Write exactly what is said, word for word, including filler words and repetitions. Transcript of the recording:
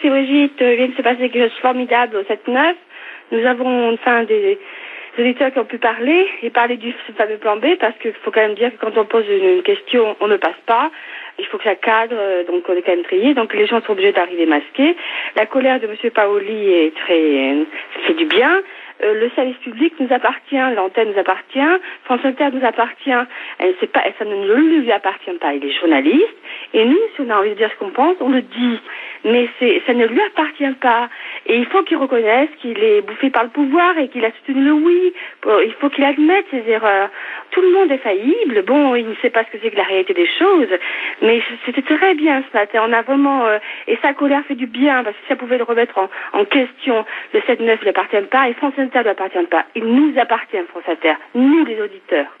Merci Brigitte. Il vient de se passer quelque chose de formidable au sept neuf. Nous avons enfin des auditeurs qui ont pu parler et parler du fameux plan B, parce qu'il faut quand même dire que quand on pose une, une question, on ne passe pas. Il faut que ça cadre, donc on est quand même trié. Donc les gens sont obligés d'arriver masqués. La colère de Monsieur Paoli est très, ça fait du bien. Euh, le service public nous appartient, l'antenne nous appartient, France Inter nous appartient, elle, c'est pas, ça ne lui appartient pas, il est journaliste, et nous, si on a envie de dire ce qu'on pense, on le dit, mais c'est, ça ne lui appartient pas, et il faut qu'il reconnaisse qu'il est bouffé par le pouvoir et qu'il a soutenu le oui, il faut qu'il admette ses erreurs. Tout le monde est faillible, bon, il ne sait pas ce que c'est que la réalité des choses, mais c'était très bien ce matin, on a vraiment, euh, et sa colère fait du bien, parce que si ça pouvait le remettre en, en question, le sept neuf ne lui appartient pas, et France Inter ne lui appartient pas, il nous appartient, France Inter, nous les auditeurs.